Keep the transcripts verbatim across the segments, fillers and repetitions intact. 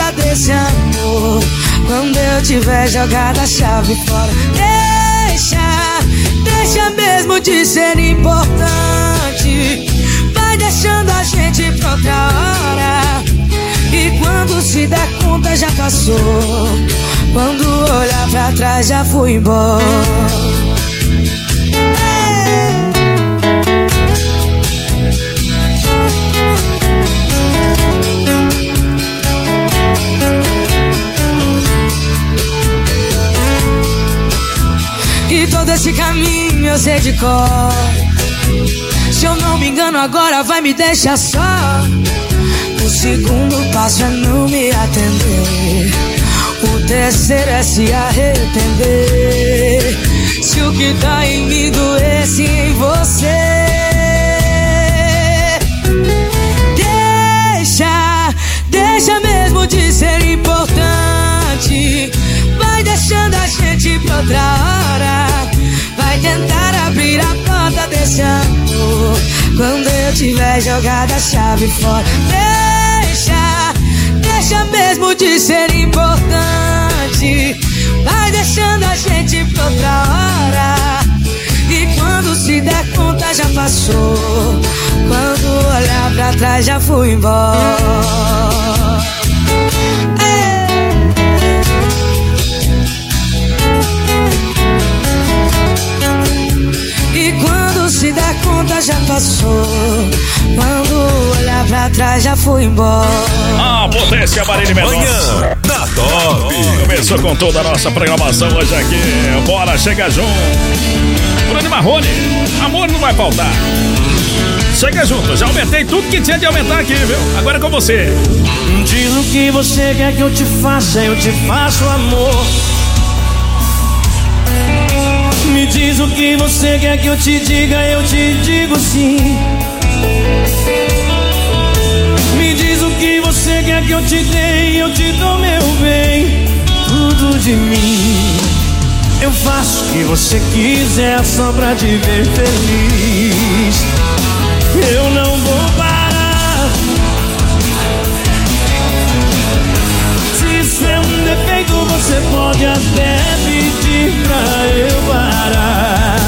porta desse amor. Quando eu tiver jogado a chave fora, deixa, deixa mesmo de ser importante. Vai deixando a gente pra outra hora. E quando se der conta já passou. Quando olhar pra trás já fui embora. E todo esse caminho eu sei de cor. Se eu não me engano agora vai me deixar só. O segundo passo é não me atender. O terceiro é se arrepender. Se o que tá em mim doesse em você. Deixa, deixa mesmo de ser importante. Vai deixando a gente pra outra hora. Vai tentar abrir a porta desse amor. Quando eu tiver jogado a chave fora. Deixa, deixa mesmo de ser importante. Vai deixando a gente pra outra hora. E quando se der conta já passou. Quando olhar pra trás já fui embora. E quando se der conta já passou. Quando olhar pra trás já fui embora. A potência Marília Mendonça da Top. Começou com toda a nossa programação hoje aqui. Bora, chega junto. Bruno Marrone, amor não vai faltar. Chega junto, já aumentei tudo que tinha de aumentar aqui, viu? Agora é com você. Diz o que você quer que eu te faça, eu te faço, amor. Me diz o que você quer que eu te diga, eu te digo sim. Me diz o que você quer que eu te dê, eu te dou meu bem. Tudo de mim. Eu faço o que você quiser só pra te ver feliz. Eu não vou parar. Se isso é um defeito, você pode até pedir pra eu parar.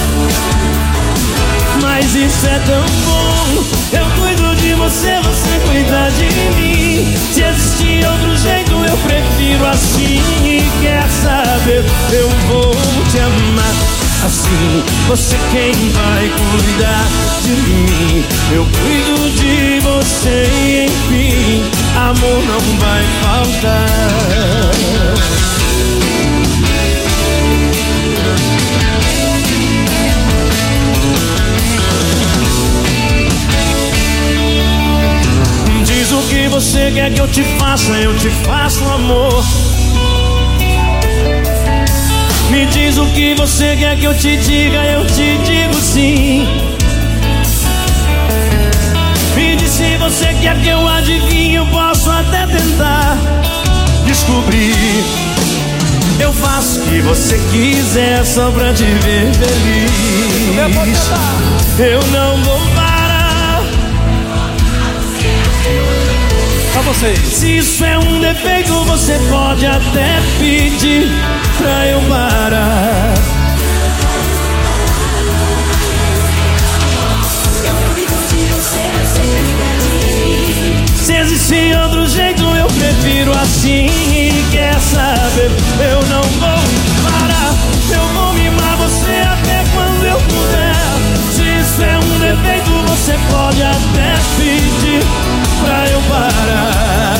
Mas isso é tão bom. Eu cuido de você, você cuida de mim. Se existir outro jeito, eu prefiro assim. E quer saber, eu vou te amar assim. Você quem vai cuidar de mim. Eu cuido de você e enfim, amor não vai faltar. Diz o que você quer que eu te faça, eu te faço, amor. Me diz o que você quer que eu te diga, eu te digo sim. Me diz se você quer que eu adivinhe, eu posso até tentar descobrir. Eu faço o que você quiser só pra te ver feliz. Eu não vou parar. Pra vocês. Se isso é um defeito, você pode até pedir pra eu parar. Se existe outro jeito, eu prefiro assim. E quer saber, eu não vou parar. Eu vou mimar você até quando eu puder. Se isso é um defeito, você pode até pedir pra eu parar.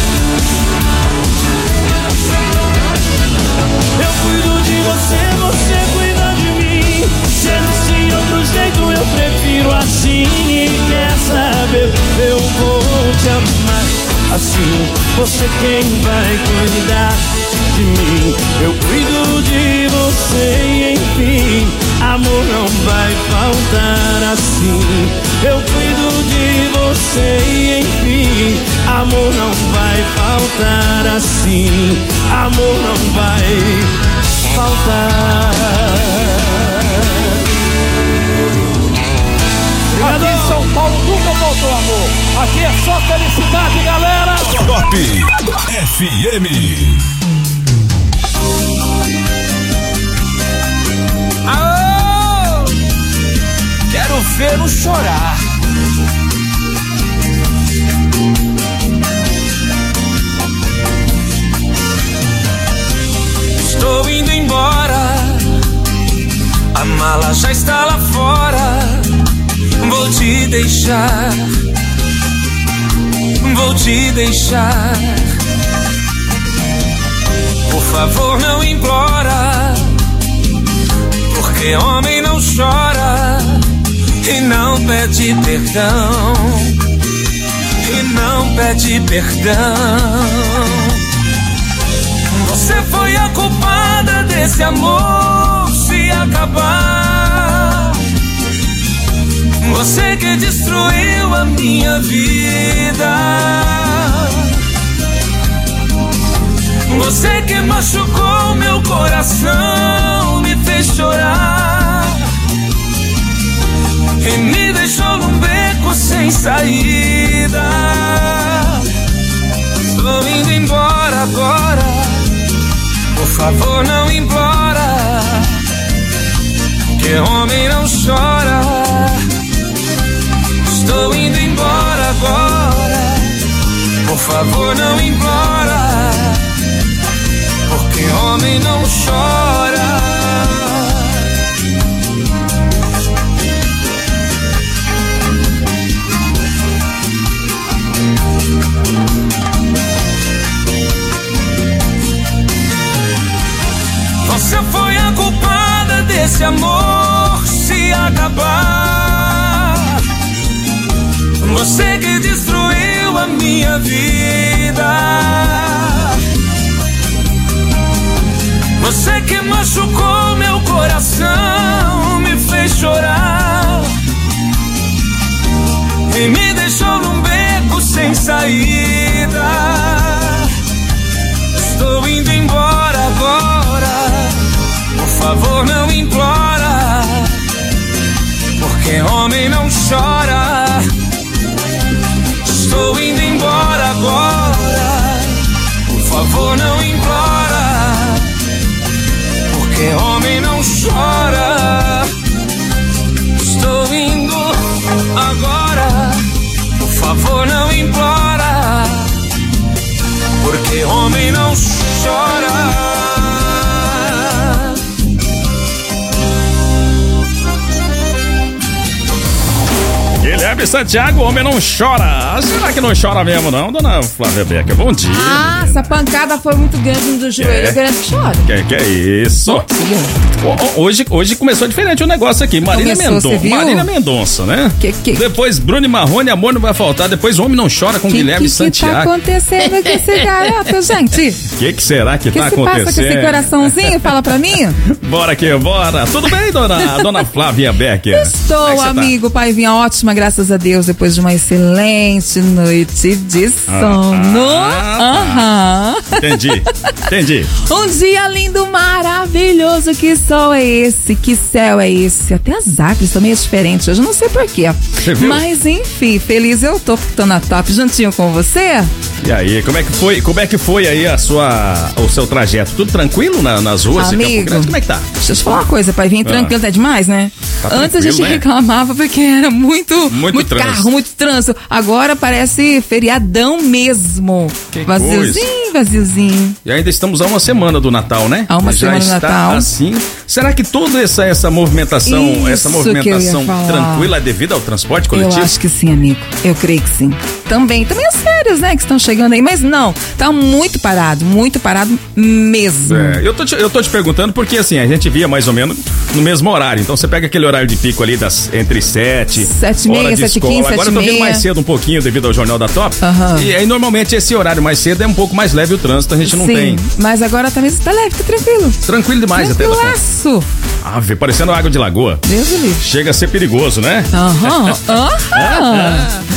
Eu cuido de você, você cuida de mim. Se existe outro jeito, eu prefiro assim. E quer saber, eu vou te amar assim. Você quem vai cuidar de mim. Eu cuido de você e enfim, amor não vai faltar assim. Eu cuido de você e enfim, amor não vai faltar assim. Amor não vai faltar. Aqui em São Paulo nunca ou voltou, amor? Aqui é só felicidade, galera. Top F M. Aô! Quero vê-lo chorar. Estou indo embora, a mala já está lá fora. Vou te deixar, vou te deixar. Por favor, não implora, porque homem não chora e não pede perdão, e não pede perdão. Você foi a culpada desse amor se acabar. Você que destruiu a minha vida. Você que machucou meu coração, me fez chorar e me deixou num beco sem saída. Estou indo embora agora. Por favor, não implora, que homem não chora. Estou indo embora agora. Por favor, não implora, porque homem não chora. Você foi a culpada desse amor se acabar. Você que destruiu a minha vida. Você que machucou meu coração, me fez chorar e me deixou num beco sem saída. Estou indo embora agora. Por favor, não implora, porque homem não chora. Estou indo embora agora. Por favor, não implora, porque homem não chora. Estou indo agora. Por favor, não implora, porque homem não chora. Guilherme Santiago, homem não chora. Será que não chora mesmo, não, dona Flávia Becker? Bom dia. Ah, essa pancada foi muito grande no joelho, É. eu garanto que chora. Que, que é isso? Bom dia. Ho- Hoje, hoje começou diferente o negócio aqui. Marília Começou, você Mendonça. viu? Marília Mendonça, né? Que- que- Depois Bruno e Marrone, amor não vai faltar. Depois Homem Não Chora com Que, Guilherme que, que tá Santiago. acontecendo com esse garoto, gente? O que, que será que, O que tá se passa com acontecendo? esse coraçãozinho? Fala pra mim. Bora aqui, bora. Tudo bem, dona, dona Flávia Becker? Como é Estou, que você tá? amigo, pai, vinha ótima, graças a Deus, depois de uma excelente noite de sono. Ah, Aham. Entendi, entendi. Um dia lindo, maravilhoso, que sol é esse, que céu é esse, até as árvores também é diferente, hoje eu não sei porquê, Você viu? mas enfim, feliz eu tô, porque tô na top, juntinho com você. E aí, como é que foi, como é que foi aí a sua, o seu trajeto? Tudo tranquilo na- nas ruas de Campo Amigo. Grande? Como é que tá? Deixa eu te falar uma coisa, pai, vir tranquilo tá demais, né? Tá Antes a tranquilo, gente né? reclamava porque era muito, Muito muito, trânsito. carro, muito trânsito, agora parece feriadão mesmo, Que vaziozinho, vaziozinho. E ainda estamos a uma semana do Natal, né? A uma Já semana do está Natal. assim. Será que toda essa, essa movimentação, Isso essa que eu ia movimentação falar. tranquila é devido ao transporte coletivo? Eu acho que sim, amigo. Eu creio que sim. Também, também as férias, né, que estão chegando aí. Mas não, tá muito parado, muito parado mesmo. É, eu, tô te, eu tô te perguntando porque assim, a gente via mais ou menos no mesmo horário. Então você pega aquele horário de pico ali das, entre sete, Sete e meia, hora de sete e escola. quinze, Agora sete eu tô e vindo meia. mais cedo um pouquinho devido ao Jornal da Top. Aham. E aí normalmente esse horário mais cedo é um pouco mais leve o trânsito, a gente não sim, tem. mas agora também tá leve, tá tranquilo. Tranquilo demais até. da conta. Tranquilaço. Ah, vê, parecendo água de lagoa. Deus o livre. Chega a ser perigoso, né? Aham, aham.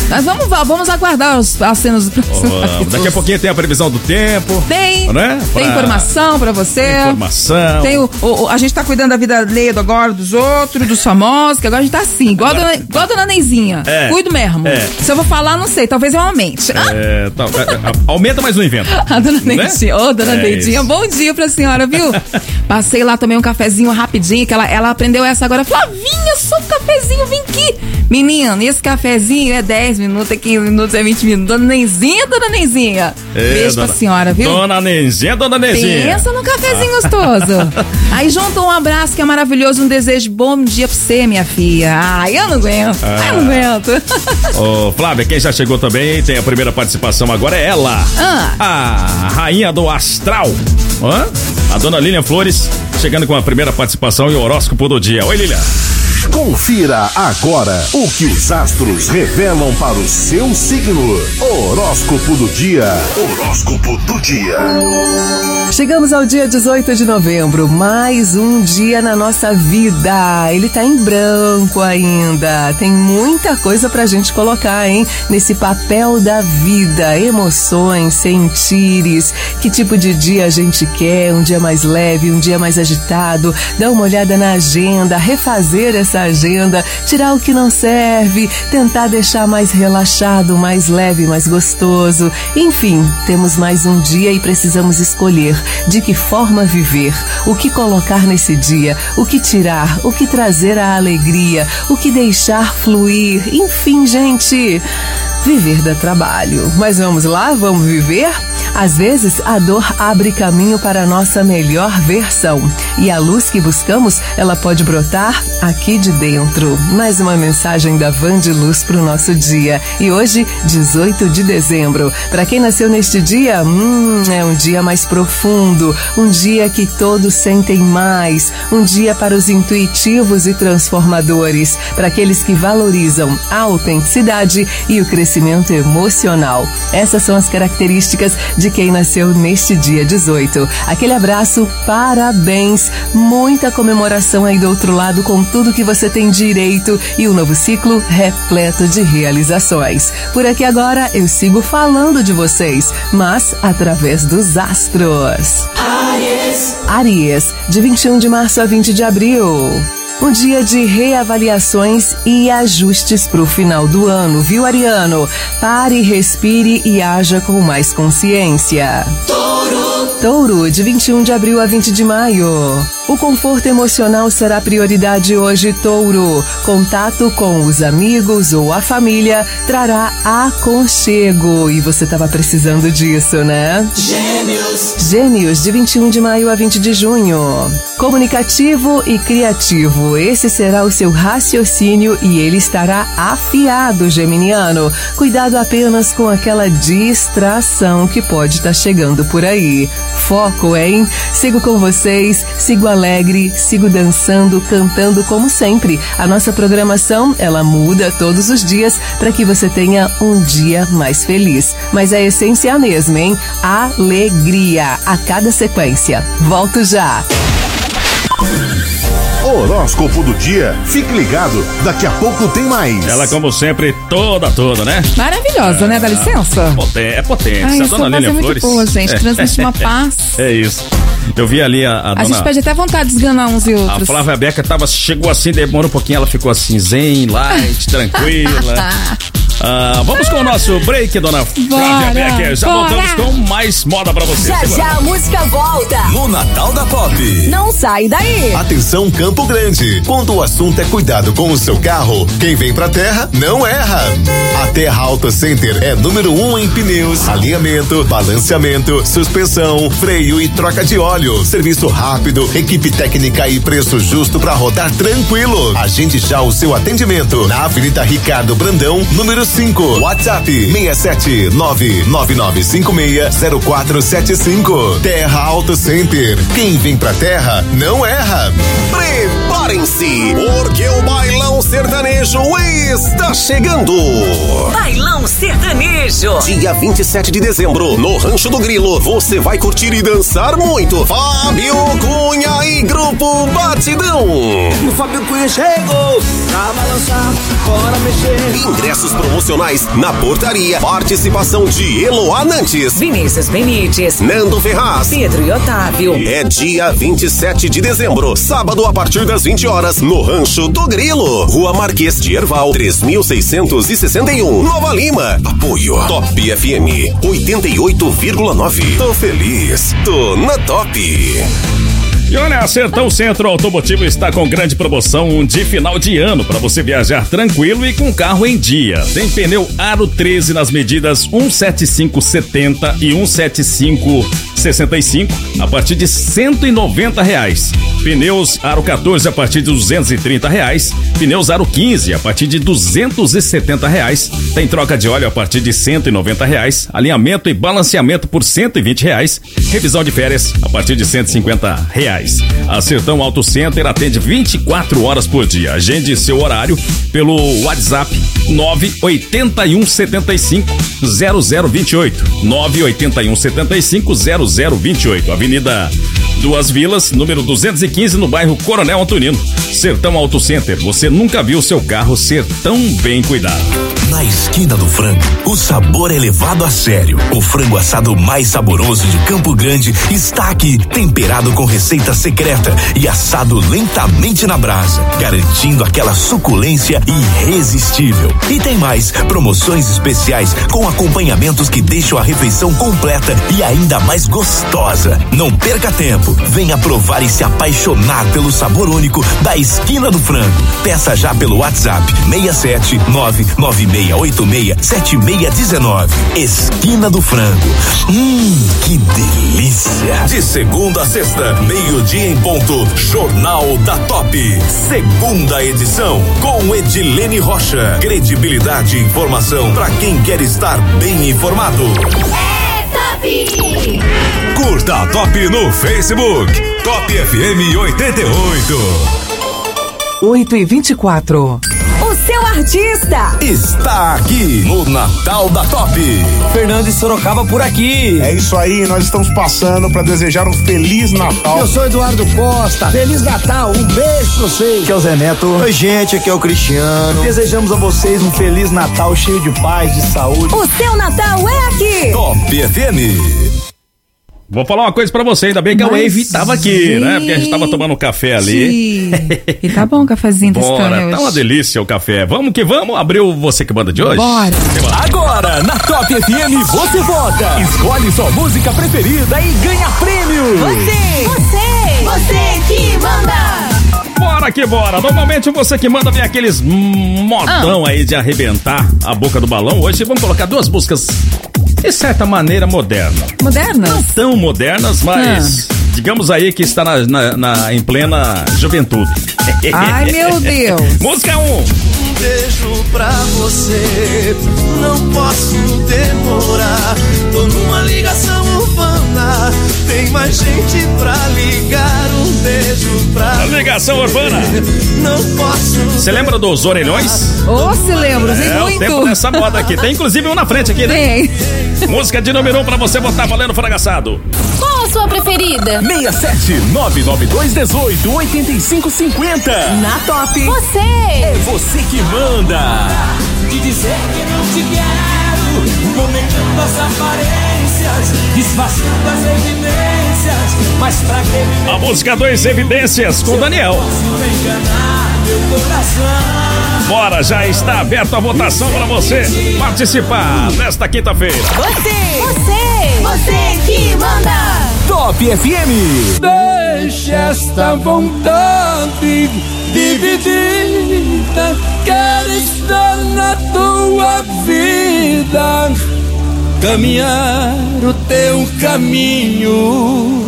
Mas vamos, vamos aguardar os, as cenas do próximo. Oh, daqui a pouquinho tem a previsão do tempo. Tem. Né? Pra... Tem informação pra você. Tem informação. Tem o, o, a gente tá cuidando da vida alheia agora dos outros, dos famosos, que agora a gente tá assim, igual, agora... a, dona, igual a dona Neizinha. É. Cuido mesmo. É. Se eu vou falar, não sei, talvez eu aumente. É, tá, aumenta, mas não inventa. A dona Neidinha, ô, né? oh, dona é Neidinha, bom dia pra senhora, viu? Passei lá, tomei um cafezinho rapidinho, que ela, ela aprendeu essa agora. Flavinha, só um cafezinho, vem aqui. Menina, esse cafezinho é dez minutos, é quinze minutos, é vinte minutos. Dona Neizinha, dona Neizinha. É, Beijo dona, pra senhora, viu? Dona Neizinha, dona Neizinha. Pensa num cafezinho ah. gostoso. Aí junto um abraço que é maravilhoso, um desejo bom dia pra você, minha filha. Ai, eu não aguento, ah. eu não aguento. Ô, Flávia, quem já chegou também, tem a primeira participação agora, é ela. Ah. A rainha do astral. Hã? A dona Lilian Flores, chegando com a primeira participação e o horóscopo do dia. Oi, Lilian. Confira agora o que os astros revelam para o seu signo. Horóscopo do dia. Horóscopo do dia. Chegamos ao dia dezoito de novembro, mais um dia na nossa vida. Ele tá em branco ainda. Tem muita coisa pra gente colocar, hein? Nesse papel da vida. Emoções, sentires. Que tipo de dia a gente quer? Um dia mais leve, um dia mais agitado. Dá uma olhada na agenda, refazer essa agenda, tirar o que não serve, tentar deixar mais relaxado, mais leve, mais gostoso. Enfim, temos mais um dia e precisamos escolher de que forma viver, o que colocar nesse dia, o que tirar, o que trazer a alegria, o que deixar fluir. Enfim, gente, viver dá trabalho. Mas vamos lá, vamos viver? Às vezes, a dor abre caminho para a nossa melhor versão. E a luz que buscamos, ela pode brotar aqui de dentro. Mais uma mensagem da Van de Luz para o nosso dia. E hoje, dezoito de dezembro. Para quem nasceu neste dia, hum, é um dia mais profundo. Um dia que todos sentem mais. Um dia para os intuitivos e transformadores. Para aqueles que valorizam a autenticidade e o crescimento emocional. Essas são as características de quem nasceu neste dia dezoito. Aquele abraço, parabéns, muita comemoração aí do outro lado com tudo que você tem direito e um novo ciclo repleto de realizações. Por aqui agora eu sigo falando de vocês, mas através dos astros. Áries. Áries, de vinte e um de março a vinte de abril. Um dia de reavaliações e ajustes para o final do ano, viu, Ariano? Pare, respire e haja com mais consciência. Touro. Touro, de vinte e um de abril a vinte de maio. O conforto emocional será prioridade hoje, Touro. Contato com os amigos ou a família trará aconchego. E você estava precisando disso, né? Gêmeos. Gêmeos, de vinte e um de maio a vinte de junho. Comunicativo e criativo. Esse será o seu raciocínio e ele estará afiado, geminiano. Cuidado apenas com aquela distração que pode estar chegando por aí. Foco, hein? Sigo com vocês, sigo alegre, sigo dançando, cantando como sempre. A nossa programação, ela muda todos os dias para que você tenha um dia mais feliz. Mas a essência é a mesma, hein? Alegria a cada sequência. Volto já! Horóscopo do dia. Fique ligado, daqui a pouco tem mais. Ela, como sempre, toda, toda, né? Maravilhosa, ah, né? Dá licença. Potente, é potente. Ai, a dona Lilian Flores. Muito boa, gente. Transmite uma paz. É isso. Eu vi ali a, a, a dona... A gente perde até vontade de esganar uns e outros. A Flávia Beca tava, chegou assim, demorou um pouquinho, ela ficou assim, zen, light, tranquila. Ah, vamos com o nosso break, dona Flávia Becker. Já bora. Voltamos com mais moda pra você. Já Segura. já a música volta. No Natal da Pop. Não sai daí. Atenção, Campo Grande. Quando o assunto é cuidado com o seu carro, quem vem pra terra não erra. A Terra Auto Center é número um em pneus, alinhamento, balanceamento, suspensão, freio e troca de óleo. Serviço rápido, equipe técnica e preço justo pra rodar tranquilo. Agende já o seu atendimento na Avenida Ricardo Brandão, número cinco. WhatsApp seis sete nove nove nove cinco seis zero quatro sete cinco. Terra Auto Center. Quem vem pra terra não erra. Preparem-se, porque o Bailão Sertanejo está chegando. Bailão Sertanejo. Dia vinte e sete de dezembro, no Rancho do Grilo, você vai curtir e dançar muito. Fábio Cunha e Grupo Batidão. O Fábio Cunha chegou pra balançar, bora mexer. Ingressos promocionais na portaria. Participação de Eloá Nantes, Vinícius Benites, Nando Ferraz, Pedro e Otávio. É dia vinte e sete de dezembro, sábado a partir das vinte horas, no Rancho do Grilo, Rua Marquês de Herval, três mil seiscentos e sessenta e um, Nova Lima. Apoio Top F M oitenta e oito vírgula nove. Tô feliz, tô na Top. E olha, a Sertão Centro Automotivo está com grande promoção de final de ano para você viajar tranquilo e com carro em dia. Tem pneu Aro treze nas medidas um setenta e cinco setenta e um setenta e cinco sessenta e cinco a partir de cento e noventa reais. Pneus Aro quatorze a partir de duzentos e trinta reais. Pneus Aro quinze a partir de duzentos e setenta reais. Tem troca de óleo a partir de cento e noventa reais. Alinhamento e balanceamento por cento e vinte reais. Revisão de férias a partir de cento e cinquenta reais. A Sertão Auto Center atende vinte e quatro horas por dia. Agende seu horário pelo WhatsApp nove oito um sete cinco zero zero dois oito. nove oito um sete cinco zero zero dois oito. Avenida Duas Vilas, número duzentos e quinze, no bairro Coronel Antonino. Sertão Auto Center. Você nunca viu seu carro ser tão bem cuidado. Na esquina do frango, o sabor é levado a sério. O frango assado mais saboroso de Campo Grande está aqui, temperado com receita secreta e assado lentamente na brasa, garantindo aquela suculência irresistível. E tem mais, promoções especiais com acompanhamentos que deixam a refeição completa e ainda mais gostosa. Não perca tempo, venha provar e se apaixonar pelo sabor único da esquina do frango. Peça já pelo WhatsApp seis sete nove nove seis oito seis sete seis um nove. Esquina do Frango. Hum, que delícia! De segunda a sexta, meio-dia em ponto, Jornal da Top. Segunda edição, com Edilene Rocha. Credibilidade e informação para quem quer estar bem informado. É Top! Curta a Top no Facebook. Top F M oitenta e oito. oito e vinte e quatro. O seu artista Está aqui no Natal da Top. Fernando de Sorocaba por aqui. É isso aí, nós estamos passando para desejar um Feliz Natal. Eu sou Eduardo Costa. Feliz Natal, um beijo pra vocês. Aqui é o Zé Neto. Oi, gente, aqui é o Cristiano. Desejamos a vocês um Feliz Natal cheio de paz, de saúde. O seu Natal é aqui. Top F M. Vou falar uma coisa pra você, ainda bem que a Wave tava aqui, né? Porque a gente tava tomando um café ali. E tá bom o cafezinho desse Bora, hoje. tá uma delícia o café. Vamos que vamos, abriu Você Que Manda de hoje? Bora. Agora, na Top F M, você vota. Escolhe sua música preferida e ganha prêmio. Você, você, você que manda. Bora que bora. Normalmente Você Que Manda vem aqueles modão aí de arrebentar a boca do balão. Hoje vamos colocar duas músicas de certa maneira moderna. Modernas? Não tão modernas, mas digamos aí que está na, na, na- em plena juventude. Ai, meu Deus. Música um. Um beijo pra você, não posso demorar. Tô numa ligação urbana, tem mais gente pra ligar. Um beijo pra A ligação urbana. não posso. Você lembra dos orelhões? Ô, se lembro, usei É o muito. tempo dessa moda aqui. Tem inclusive um na frente aqui, né? Tem. Música de número um pra você botar valendo fragaçado. Qual a sua preferida? seis sete nove nove dois um oito oito cinco cinco zero. Na Top. Você. É você que manda. De dizer que não te quero, momentando as aparências, disfarçando as evidências, mas pra que me A música dois, Evidências, com Daniel. posso enganar meu coração? Bora, já está aberta a votação para você participar nesta quinta-feira. Você. Você. Você que manda. Top F M. Deixa esta vontade dividida. Quero estar na tua vida, caminhar o teu caminho.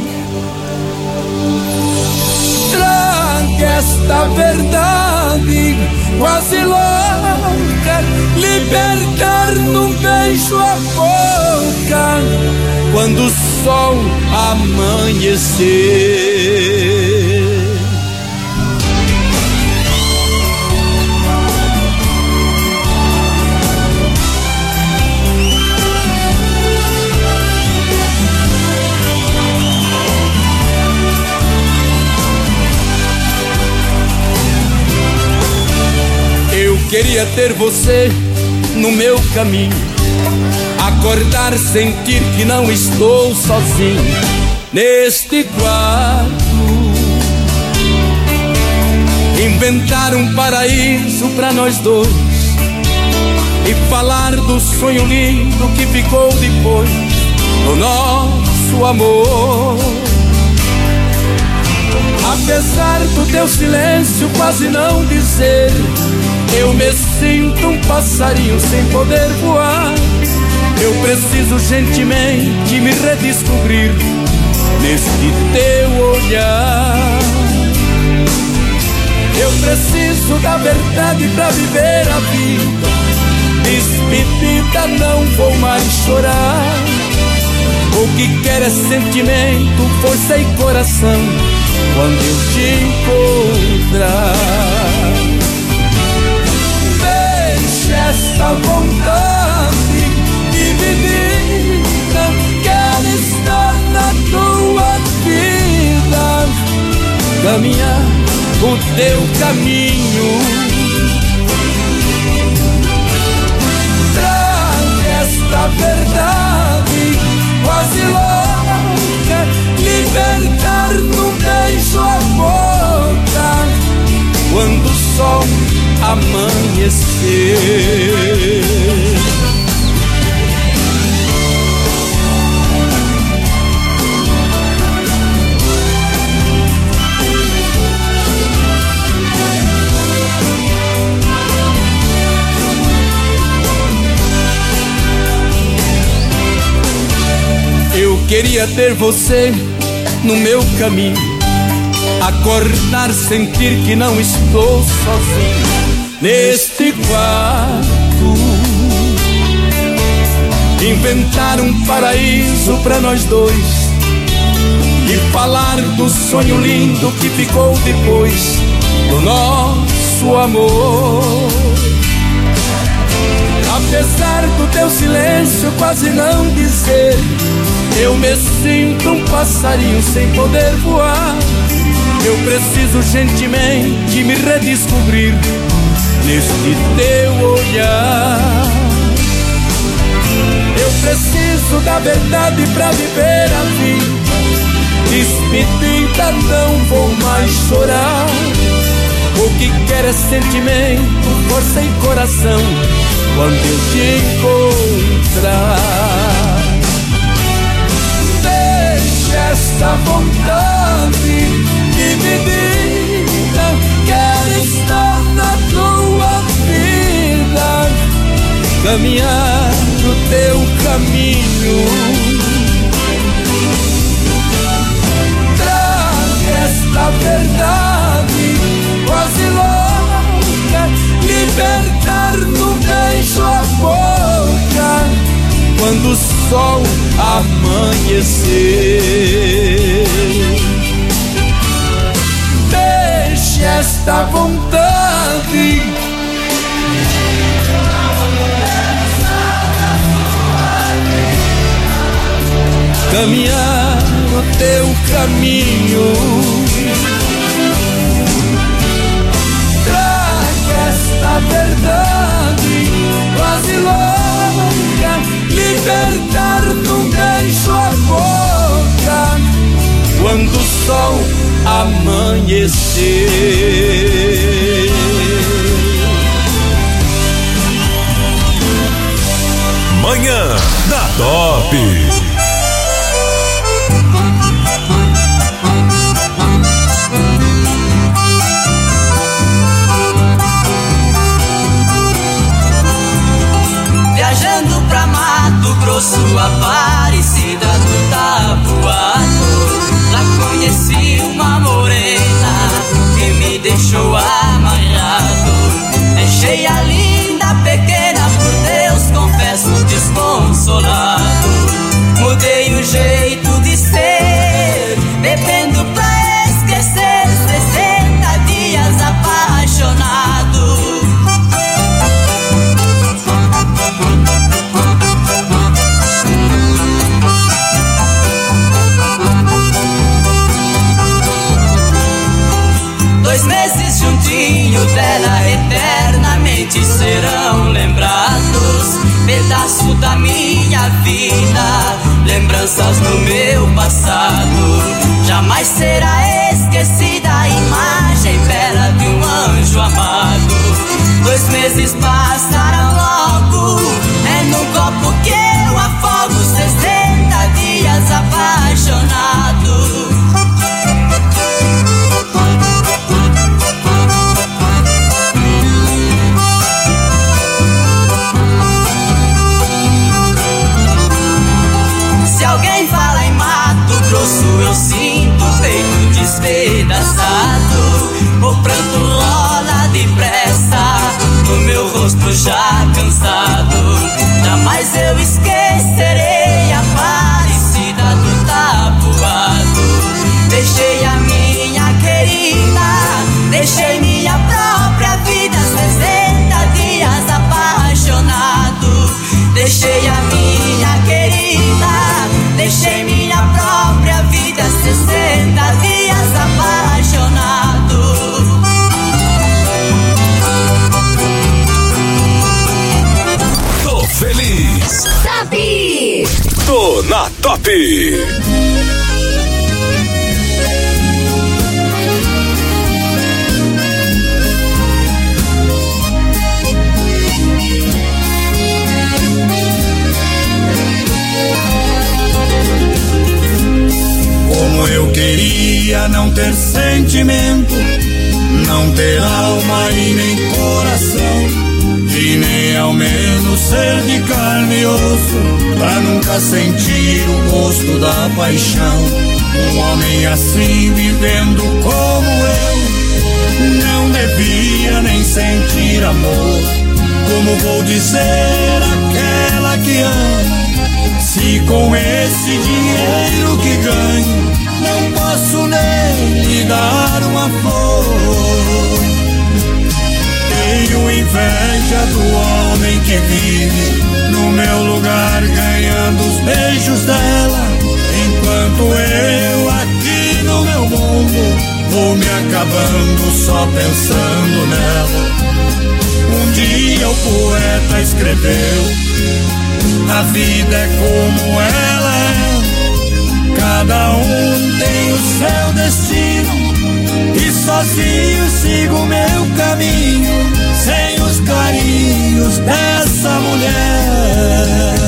Traga esta verdade quase louca, libertar num beijo a boca quando o sol amanhecer. Eu queria ter você no meu caminho, acordar, sentir que não estou sozinho neste quarto, inventar um paraíso pra nós dois e falar do sonho lindo que ficou depois do nosso amor. Apesar do teu silêncio quase não dizer, eu me sinto um passarinho sem poder voar. Eu preciso gentilmente me redescobrir neste teu olhar. Eu preciso da verdade pra viver a vida. Despedida, não vou mais chorar. O que quero é sentimento, força e coração quando eu te encontrar. Deixa essa vontade dividida, quero estar na tua vida, caminhar o teu caminho. Traga esta verdade quase louca, libertar num beijo a boca quando o sol amanhecer. Eu queria ter você no meu caminho, acordar, sentir que não estou sozinho neste quarto, inventar um paraíso pra nós dois e falar do sonho lindo que ficou depois do nosso amor. Apesar do teu silêncio quase não dizer, eu me sinto um passarinho sem poder voar. Eu preciso gentilmente me redescobrir neste teu olhar. Eu preciso da verdade pra viver a vida. Despedida, não vou mais chorar. O que quero é sentimento, força e coração quando eu te encontrar. Deixa essa vontade dividida, quero estar na tua vida, caminhar no teu caminho. Traga esta verdade quase louca, libertar no beijo a boca quando o sol amanhecer. Deixe esta vontade caminhar no teu caminho. Traga esta verdade quase louca, libertar num beijo a boca quando o sol amanhecer. Manhã da Top. Viajando pra Mato Grosso, Aparecida do Taboado, lá conheci uma morena que me deixou amarrado. Deixei a linda pequena, por Deus confesso, desconsolado. Mudei o jeito de ser, bebendo pra esquecer, sessenta dias apaixonado. lembranças do meu passado. Jamais será esquecida a imagem bela de um anjo amado. Dois meses passaram logo, é num copo que eu afogo sessenta dias apaixonado. Se alguém fala em Mato Grosso, eu sinto o peito despedaçado. O pranto rola depressa no meu rosto já cansado. Jamais eu esquecerei a Aparecida do Taboado. Deixei a minha querida, deixei minha própria vida, sessenta dias apaixonado. Deixei a minha querida, deixei minha própria vida, sessenta dias apaixonado. Tô feliz. Top! Tô na Top. Como eu queria não ter sentimento, não ter alma e nem coração, e nem ao menos ser de carne e osso, pra nunca sentir o gosto da paixão. Um homem assim vivendo como eu, não devia nem sentir amor. Como vou dizer àquela que ama, se com esse dinheiro que ganho não posso nem lhe dar uma flor? Tenho inveja do homem que vive no meu lugar, ganhando os beijos dela, enquanto eu aqui no meu mundo vou me acabando só pensando nela. Um dia o poeta escreveu: a vida é como ela é, cada um tem o seu destino, e sozinho sigo meu caminho, sem os carinhos dessa mulher.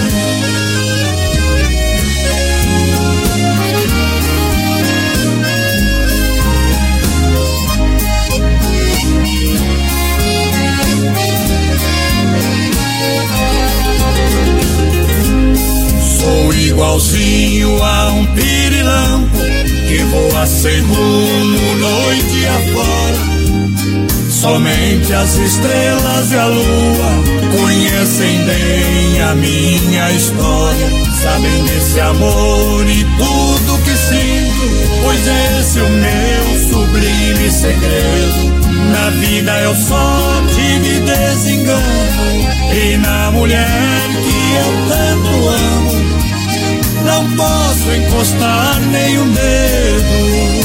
Sou igualzinho a um pirilampo que voa segundo noite afora. Somente as estrelas e a lua conhecem bem a minha história. Sabem desse amor e tudo que sinto, pois esse é o meu sublime segredo. Na vida eu só tive desengano, e na mulher que eu tanto amo não posso encostar nem um dedo.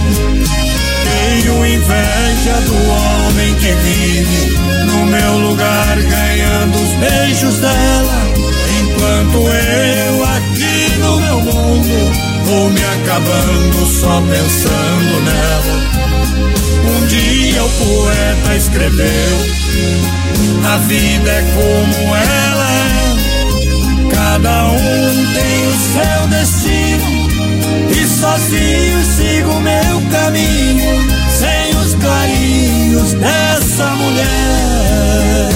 Tenho inveja do homem que vive no meu lugar, ganhando os beijos dela, enquanto eu aqui no meu mundo vou me acabando só pensando nela. Um dia o poeta escreveu: a vida é como ela é, cada um tem o seu destino, e sozinho sigo meu caminho, sem os carinhos dessa mulher.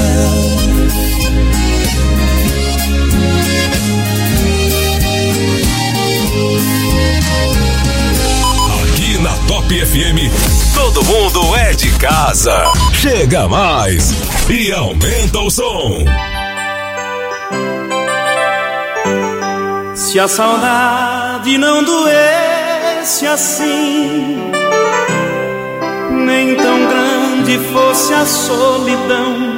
Aqui na Top F M, todo mundo é de casa. Chega mais e aumenta o som. Se a saudade não doesse assim, nem tão grande fosse a solidão,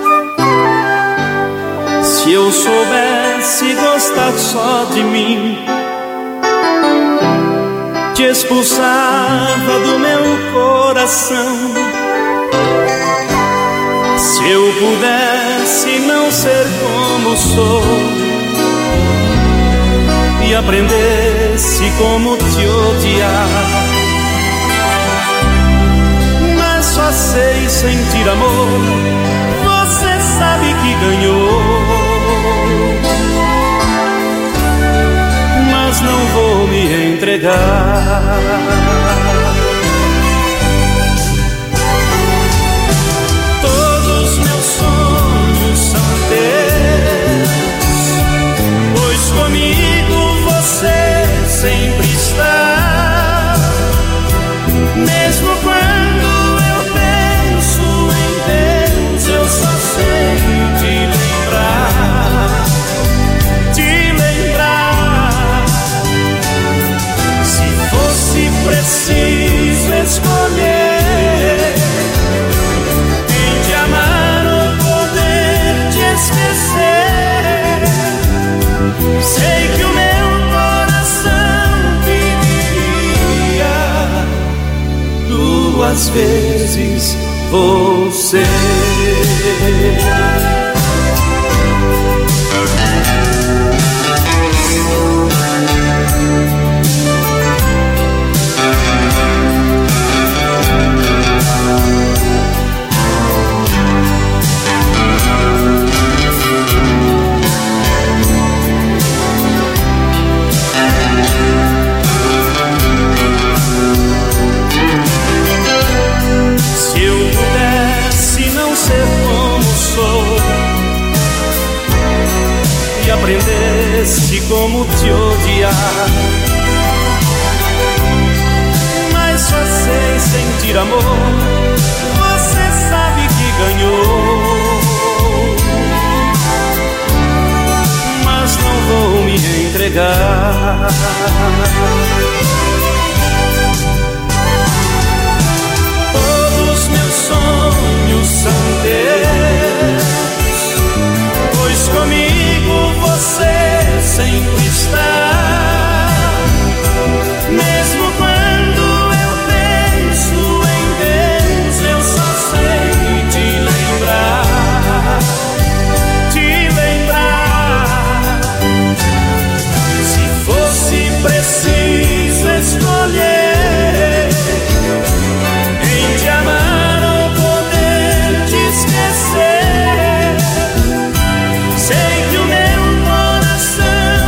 se eu soubesse gostar só de mim, te expulsava do meu coração. Se eu pudesse não ser como sou aprendesse como te odiar. Mas só sei sentir amor, você sabe que ganhou. Mas não vou me entregar. Todos meus sonhos são teus, pois comigo você sempre está. Mesmo quando eu penso em Deus, eu só sei te lembrar, te lembrar. Se fosse preciso escolher quem te amar ou poder te esquecer, sei que o meu coração pediria duas vezes você. Se eu pudesse não ser como sou e aprendesse como te odiar, mas só sei sentir amor, você sabe que ganhou. Mas não vou me entregar. Todos meus sonhos são teus, pois comigo você sempre está. Mesmo quando eu penso em Deus, eu só sei te lembrar, te lembrar. Se fosse preciso escolher em te amar ou poder te esquecer, sei que o meu coração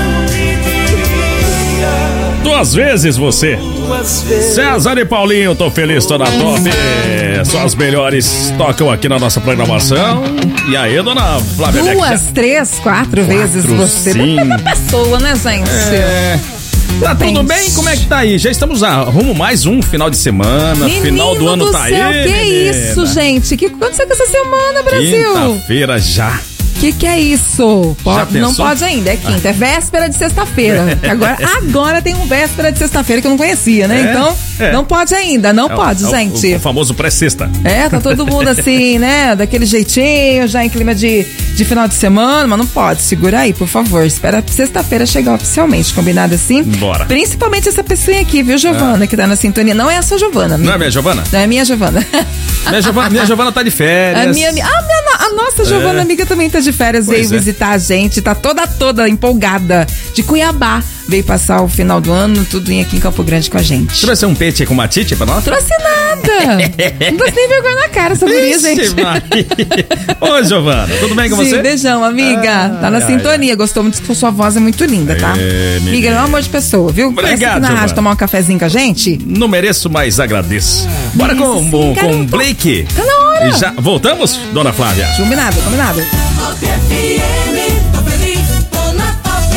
pediria Duas vezes você. duas vezes. César e Paulinho, tô feliz, tô na top. Só as melhores tocam aqui na nossa programação. E aí, dona Flávia Beck? Duas, três, quatro, vezes você. sim. Depende da pessoa, né, gente? É. Tá Depende. tudo bem? Como é que tá aí? Já estamos a rumo mais um final de semana. Menino final do ano do tá céu, aí. que menina. isso, gente? O que aconteceu com essa semana, Brasil? Quinta-feira já. Que que é isso? Pode, não pensou? pode ainda, é quinta, é véspera de sexta-feira. Agora, agora tem um véspera de sexta-feira que eu não conhecia, né? É, Então, é. não pode ainda, não É o- pode, é o- gente. O, famoso pré-sexta. É, tá todo mundo assim, né? Daquele jeitinho, já em clima de, de final de semana, mas não pode. Segura aí, por favor. Espera sexta-feira chegar oficialmente, combinado assim? Bora. Principalmente essa pessoa aqui, viu, Giovana, que tá na sintonia. Não é a sua Giovana. Não é minha Giovana? Não é a minha Giovana. Minha Giovana, minha Giovana tá de férias. A, minha, a, minha, a nossa Giovana É. amiga também tá de férias, Pois veio é. visitar a gente, tá toda, toda empolgada de Cuiabá. Veio passar o final do ano, tudo em aqui em Campo Grande com a gente. Trouxe um peixe com matite pra nós? Trouxe nada. Não trouxe nem vergonha na cara, essa guria, Vixe, gente. Maria. Oi, Giovana, tudo bem com Sim, você? beijão, amiga. Ah, tá na ai, sintonia. Gostou muito que sua voz é muito linda, tá? É, amiga, menina. é um amor de pessoa, viu? Parece Obrigado, aqui na Giovana. rádio tomar um cafezinho com a gente. Não mereço, mas agradeço. Bora com, sim, com, com garoto. o Blake. Tá na hora. E já voltamos, dona Flávia? Combinado, combinado. Top F M, tô feliz, tô na top.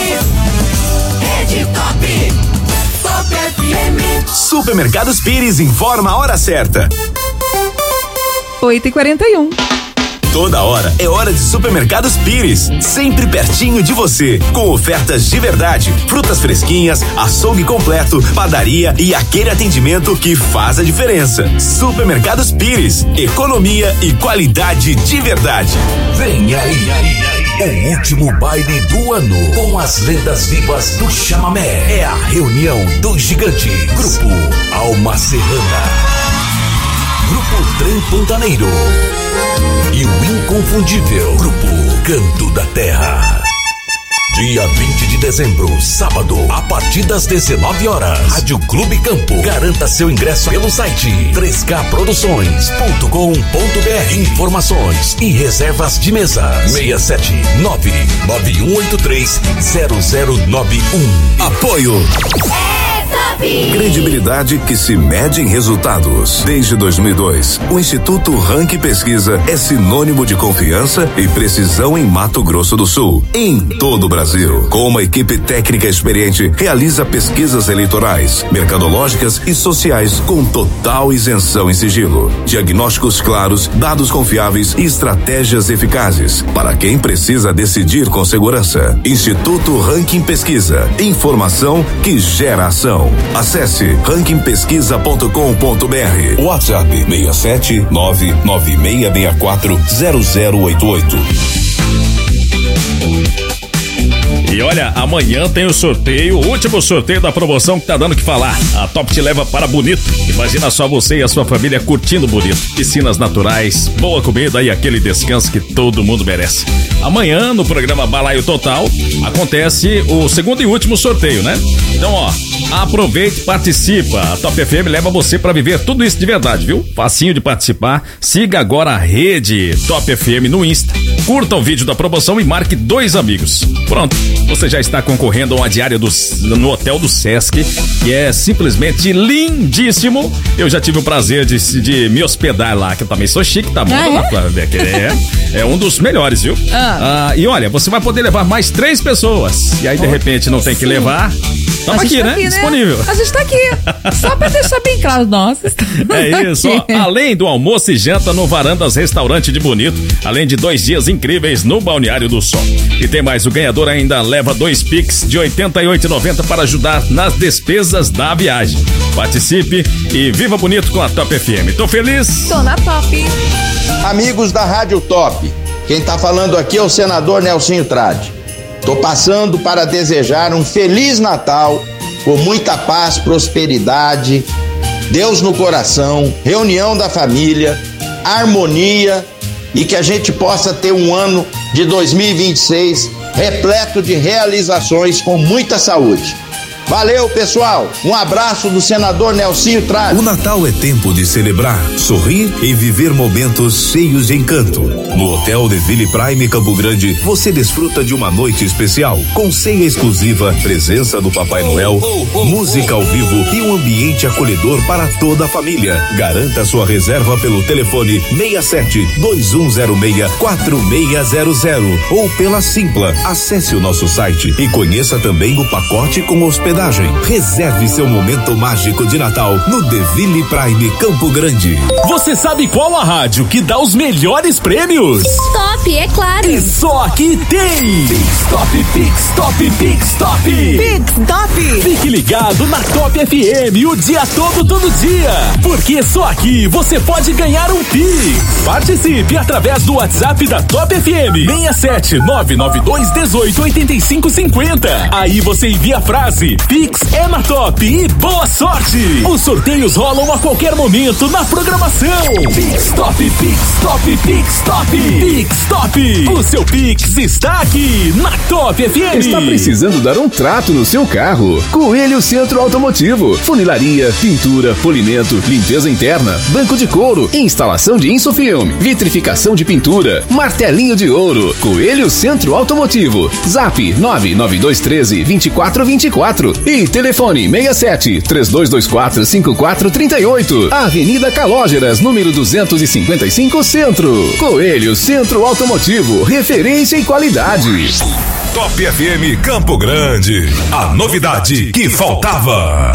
Rede Top, Top F M. Supermercados Pires informa a hora certa. oito e quarenta e um. Toda hora é hora de Supermercados Pires, sempre pertinho de você, com ofertas de verdade, frutas fresquinhas, açougue completo, padaria e aquele atendimento que faz a diferença. Supermercados Pires, economia e qualidade de verdade. Vem aí, o último baile do ano com as lendas vivas do chamamé. É a reunião dos gigantes. Grupo Alma Serrana, Grupo Trem Pantaneiro e o inconfundível Grupo Canto da Terra. Dia vinte de dezembro, sábado, a partir das dezenove horas. Rádio Clube Campo. Garanta seu ingresso pelo site três k produções ponto com ponto b r. Informações e reservas de mesa seis sete nove nove um oito três zero zero nove um. Apoio credibilidade que se mede em resultados. Desde dois mil e dois, o Instituto Ranking Pesquisa é sinônimo de confiança e precisão em Mato Grosso do Sul, em todo o Brasil. Com uma equipe técnica experiente, realiza pesquisas eleitorais, mercadológicas e sociais com total isenção e sigilo. Diagnósticos claros, dados confiáveis e estratégias eficazes para quem precisa decidir com segurança. Instituto Ranking Pesquisa. Informação que gera ação. Acesse ranking pesquisa ponto com ponto b r. WhatsApp seis sete nove nove seis seis quatro zero zero oito oito. E olha, amanhã tem o sorteio, o último sorteio da promoção que tá dando o que falar. A Top te leva para Bonito. Imagina só você e a sua família curtindo Bonito. Piscinas naturais, boa comida e aquele descanso que todo mundo merece. Amanhã, no programa Balaio Total, acontece o segundo e último sorteio, né? Então, ó, aproveite e participa. A Top F M leva você para viver tudo isso de verdade, viu? Facinho de participar. Siga agora a rede Top F M no Insta. Curta o vídeo da promoção e marque dois amigos. Pronto, você já está concorrendo a uma diária do, no Hotel do Sesc, que é simplesmente lindíssimo. Eu já tive o prazer de, de me hospedar lá, que eu também sou chique, tá bom? Ah, é? É um dos melhores, viu? Ah. Ah, e olha, você vai poder levar mais três pessoas. E aí, de repente, não tem que levar. Estamos aqui, tá né? aqui, né? Disponível. A gente tá aqui. Só pra deixar bem claro, nossa. É isso. Ó, além do almoço e janta no Varandas Restaurante de Bonito, além de dois dias incríveis no Balneário do Sol. E tem mais, o ganhador ainda leva dois Pix de oitenta e oito reais e noventa centavos para ajudar nas despesas da viagem. Participe e viva bonito com a Top F M. Tô feliz? Tô na Top. Amigos da Rádio Top, quem tá falando aqui é o senador Nelsinho Trade. Tô passando para desejar um Feliz Natal, com muita paz, prosperidade, Deus no coração, reunião da família, harmonia e que a gente possa ter um ano de dois mil e vinte e seis repleto de realizações com muita saúde. Valeu, pessoal. Um abraço do senador Nelsinho Trade. O Natal é tempo de celebrar, sorrir e viver momentos cheios de encanto. No Hotel The Ville Prime Campo Grande, você desfruta de uma noite especial, com ceia exclusiva, presença do Papai Noel, música ao vivo e um ambiente acolhedor para toda a família. Garanta sua reserva pelo telefone seis sete dois um zero seis quatro seis zero zero ou pela Simpla. Acesse o nosso site e conheça também o pacote com hospedagem. Reserve seu momento mágico de Natal no The Ville Prime Campo Grande. Você sabe qual a rádio que dá os melhores prêmios? Top, é claro. E só aqui tem Pix Top, Pix Top, Pix Top. Pix Top. Fique ligado na Top F M o dia todo, todo dia. Porque só aqui você pode ganhar um Pix. Participe através do WhatsApp da Top F M seis sete nove nove dois um oito oito cinco cinco zero. Aí você envia a frase Pix é na Top e boa sorte! Os sorteios rolam a qualquer momento na programação. Pix Top, Pix Top, Pix Top, Pix Top. O seu Pix está aqui na Top F M. Está precisando dar um trato no seu carro? Coelho Centro Automotivo. Funilaria, pintura, polimento, limpeza interna, banco de couro, instalação de insufilme, vitrificação de pintura, martelinho de ouro. Coelho Centro Automotivo. Zap nove nove dois um três dois quatro dois quatro e telefone seis sete três dois dois quatro cinco quatro três oito. Avenida Calógeras, número duzentos e cinquenta e cinco, Centro. Coelho Centro Automotivo, referência e qualidade. Top F M Campo Grande, a novidade que faltava.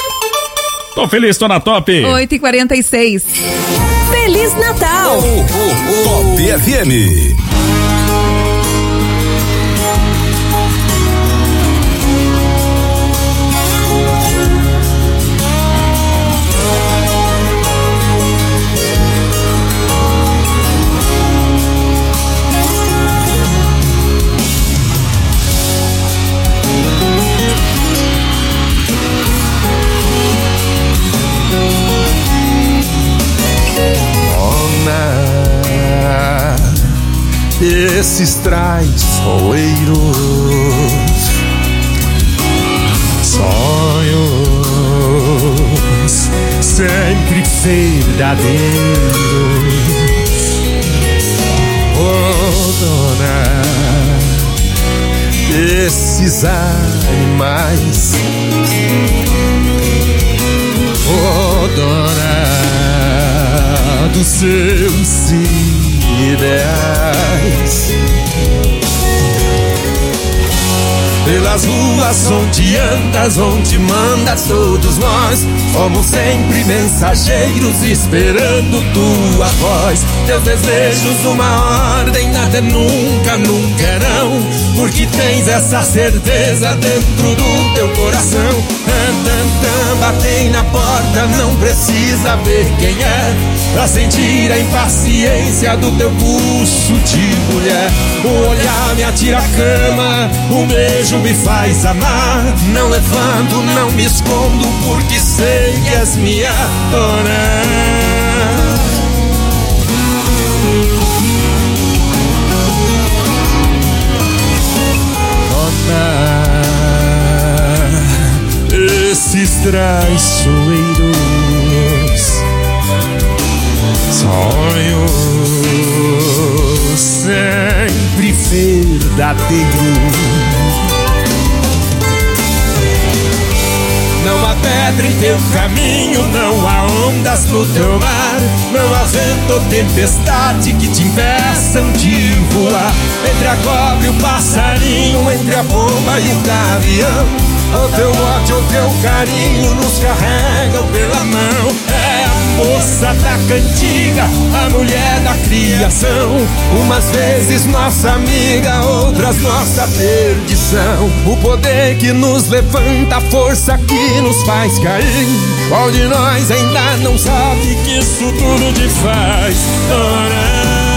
Tô feliz, tô na Top. oito e quarenta e seis. Feliz Natal. Oh, oh, oh. Top F M. traiçoeiros, sonhos sempre verdadeiros. Oh, dona, esses animais. Oh, dona dos seus ideais. Pelas ruas onde andas, onde mandas, todos nós somos sempre mensageiros esperando tua voz. Teus desejos uma ordem, nada é nunca, nunca é não, porque tens essa certeza dentro do teu coração. Tantam, batem na porta, não precisa ver quem é, pra sentir a impaciência do teu pulso de mulher. O olhar me atira a cama, o beijo me faz amar. Não levanto, não me escondo, porque sei que és minha dona. Esses traiçoeiros, sonhos sempre verdadeiros. Não há pedra em teu caminho, não há ondas no teu mar, não há vento ou tempestade que te impeçam de voar. Entre a cobra e o passarinho, entre a bomba e o gavião, o teu ódio, o teu carinho nos carregam pela mão. É a moça da cantiga, a mulher da criação, umas vezes nossa amiga, outras nossa perdição. O poder que nos levanta, a força que nos faz cair. Qual de nós ainda não sabe que isso tudo te faz orar?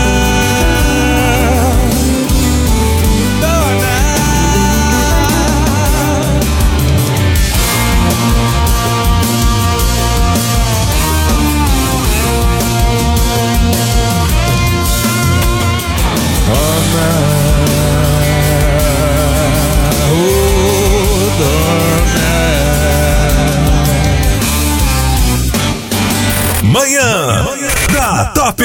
Manhã da Top.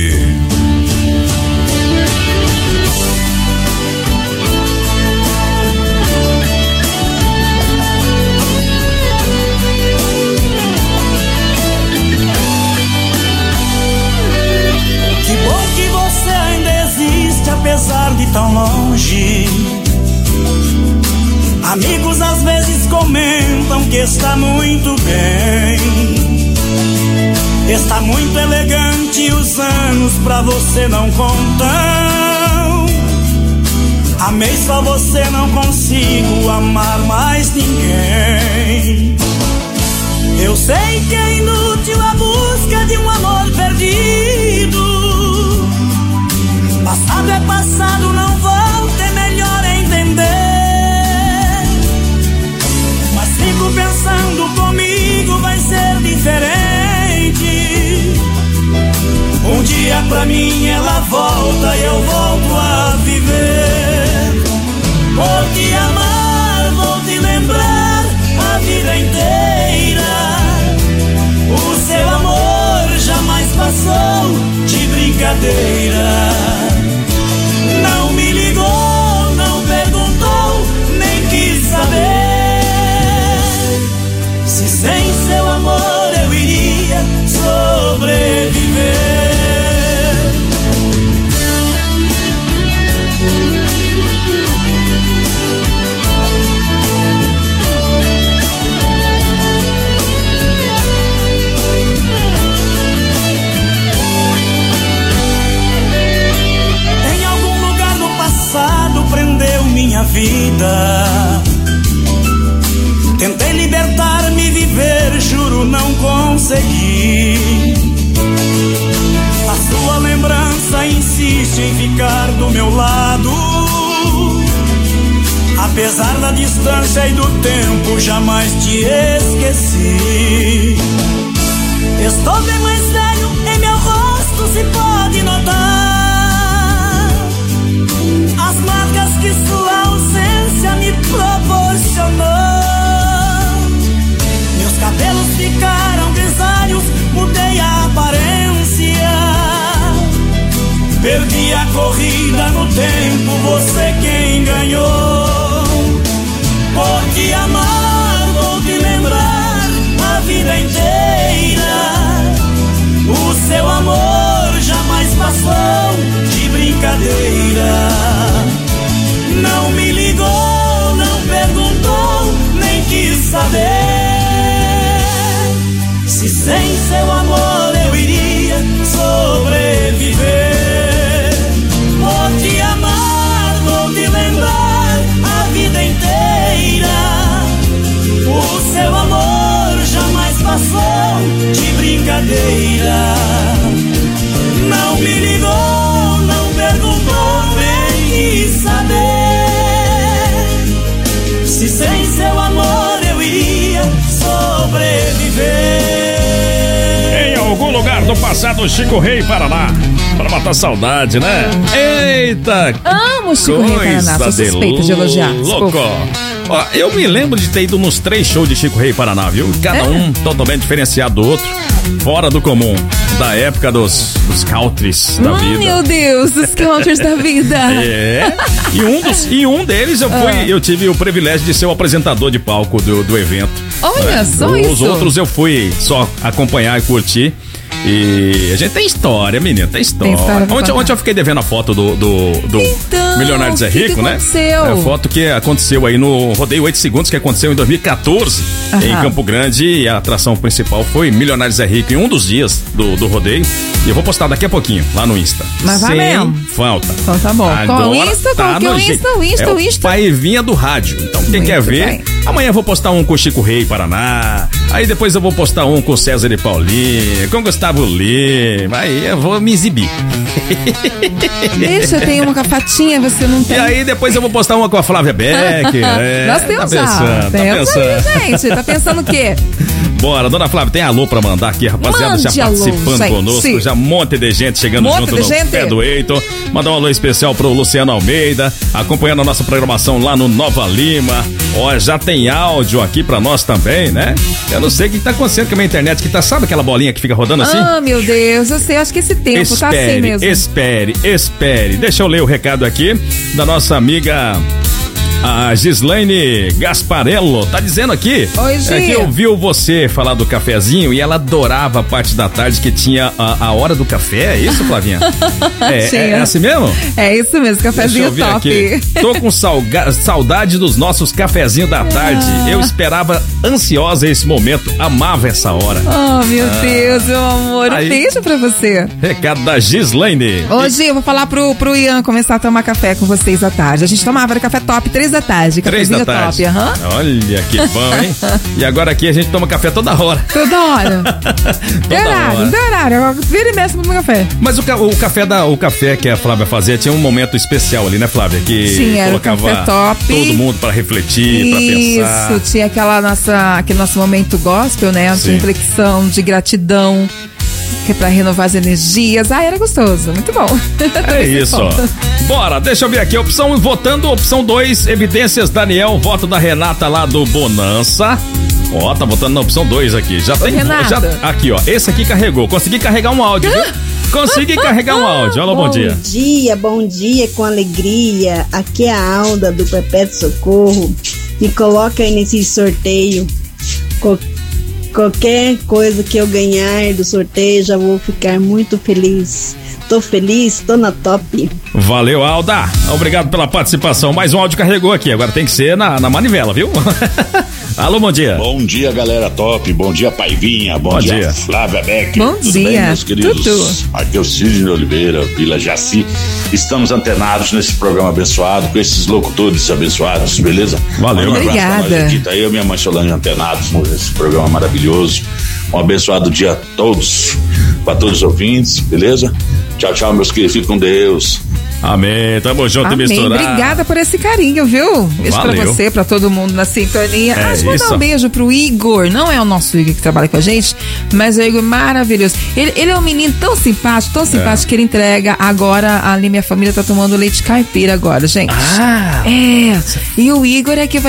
Que bom que você ainda existe, apesar de tão longe. Amigos às vezes comentam que está muito bem. Está muito elegante, os anos pra você não contam. Amei só você, não consigo amar mais ninguém. Eu sei que é inútil a busca de um amor perdido. Passado é passado, não volta, é melhor entender. Mas fico pensando, comigo vai ser diferente. Um dia pra mim ela volta e eu volto a viver. Vou te amar, vou te lembrar a vida inteira. O seu amor jamais passou de brincadeira. Não me ligou, não perguntou, nem quis saber se sem seu amor eu iria sobreviver. Prendeu minha vida. Tentei libertar-me, viver, juro não consegui. A sua lembrança insiste em ficar do meu lado. Apesar da distância e do tempo, jamais te esqueci. Estou bem mais velho, em meu rosto se pode notar as corrida no tempo, você quem ganhou. Por te amar, vou te lembrar a vida inteira. O seu amor jamais passou de brincadeira. Não me ligou, não perguntou, nem quis saber se sem seu amor eu iria sobreviver. Vou te amar, vou te lembrar a vida inteira. O seu amor jamais passou de brincadeira. Não me ligou, não perguntou, nem quis saber se sem seu amor eu iria sobreviver. Em algum lugar do passado, Chico Rei, Paraná, para matar saudade, né? Eita! Amo Chico Rei, Paraná, sou suspeita de elogiar. Louco! Ó, eu me lembro de ter ido nos três shows de Chico Rei, Paraná, viu? Cada é? um totalmente diferenciado do outro, fora do comum, da época dos, dos countries da oh, vida. Meu Deus, os countries da vida. É, e um, dos, e um deles eu fui, ah. eu tive o privilégio de ser o apresentador de palco do, do evento. Olha, né? só Os isso. Os outros eu fui só acompanhar e curtir. E a gente tem história, menina, tem história. Tem história ontem, ontem eu fiquei devendo a foto do, do, do então, Milionário Zé Rico, que né? Aconteceu? É a foto que aconteceu aí no Rodeio oito Segundos, que aconteceu em dois mil e quatorze, Aham. em Campo Grande. E a atração principal foi Milionário Zé Rico em um dos dias do, do rodeio. E eu vou postar daqui a pouquinho lá no Insta. Mas vai mesmo. Falta. Então tá bom. Agora Qual o Insta? Tá Qual que é o Insta? O Insta, é o Insta. O Paivinha do rádio. Então quem Muito quer ver, bem. amanhã eu vou postar um com Chico Rei, Paraná. Aí depois eu vou postar um com César de Paulinho, com Gustavo Lima. Aí eu vou me exibir. Deixa, eu tenho uma com a Fatinha, você não tem. E aí depois eu vou postar uma com a Flávia Becker. É, Nós temos tá já. Pensando, temos tá pensando. aí, gente. Tá pensando o quê? Bora, dona Flávia, tem alô pra mandar aqui, rapaziada, Mande já participando alô, conosco, gente. já um monte de gente chegando monte junto de no gente. pé do Eiton. Mandar um alô especial pro Luciano Almeida, acompanhando a nossa programação lá no Nova Lima. Ó, já tem áudio aqui pra nós também, né? Eu não sei o que tá acontecendo com a minha internet, que tá, sabe aquela bolinha que fica rodando assim? Ah, meu Deus, eu sei, acho que esse tempo espere, tá assim mesmo. Espere, espere, deixa eu ler o recado aqui da nossa amiga... A Gislaine Gasparello tá dizendo aqui Oi, Gia. é que ouviu você falar do cafezinho e ela adorava a parte da tarde que tinha a, a hora do café, é isso, Flavinha? é, é, é assim mesmo? É isso mesmo, cafezinho top. Aqui. Tô com salga, saudade dos nossos cafezinhos da tarde. Ah. Eu esperava ansiosa esse momento, amava essa hora. Oh, meu ah. Deus, meu amor, Aí, um beijo pra você. Recado da Gislaine. Hoje eu vou falar pro, pro Ian começar a tomar café com vocês à tarde. A gente tomava café top, três da tarde, Três da tarde. top, aham. Uhum. Olha que bom, hein? E agora aqui a gente toma café toda hora. Toda hora. toda horário, hora. Tem horário, vira e mexe pro meu café. Mas o, o, café da, o café que a Flávia fazia tinha um momento especial ali, né, Flávia? Que Sim, era colocava o café top. todo mundo pra refletir, Isso, pra pensar. Isso, tinha aquela nossa, aquele nosso momento gospel, né? De Sim. reflexão, de gratidão. Que é pra renovar as energias. Ah, era gostoso, muito bom. É isso, ó. Bora, deixa eu ver aqui. Opção votando, opção dois, evidências Daniel, voto da Renata lá do Bonança. Ó, tá votando na opção dois aqui. Já Ô, tem. Renata. Já, aqui, ó. Esse aqui carregou. Consegui carregar um áudio, viu? Consegui carregar um áudio. Alô, bom, bom dia. Bom dia, bom dia com alegria. Aqui é a Alda do Perpétuo Socorro. Me coloca aí nesse sorteio. Co- qualquer coisa que eu ganhar do sorteio, já vou ficar muito feliz. Tô feliz, tô na top. Valeu, Alda. Obrigado pela participação. Mais um áudio carregou aqui. Agora tem que ser na, na manivela, viu? Alô, bom dia. Bom dia, galera top. Bom dia, Paivinha. Bom, Bom dia, dia. Flávia Beck. Bom Tudo dia, bem, meus queridos? Tudo. Aqui é o Sidney Oliveira, Vila Jaci. Estamos antenados nesse programa abençoado, com esses locutores abençoados, beleza? Valeu. Um abraço pra nós Obrigada. aqui. Tá eu e minha mãe Solange antenados nesse programa maravilhoso. Um abençoado dia a todos, para todos os ouvintes, beleza? Tchau, tchau, meus queridos. Fiquem com Deus. Amém, tamo junto Amém. e misturado. Obrigada por esse carinho, viu? Beijo Valeu. pra você, pra todo mundo na sintonia. É ah, deixa eu mandar isso. um beijo pro Igor. Não é o nosso Igor que trabalha com a gente, mas é o Igor maravilhoso. Ele, ele é um menino tão simpático, tão simpático, É. que ele entrega. Agora, ali minha família tá tomando leite caipira agora, gente. Ah! É. E o Igor é que vai entregar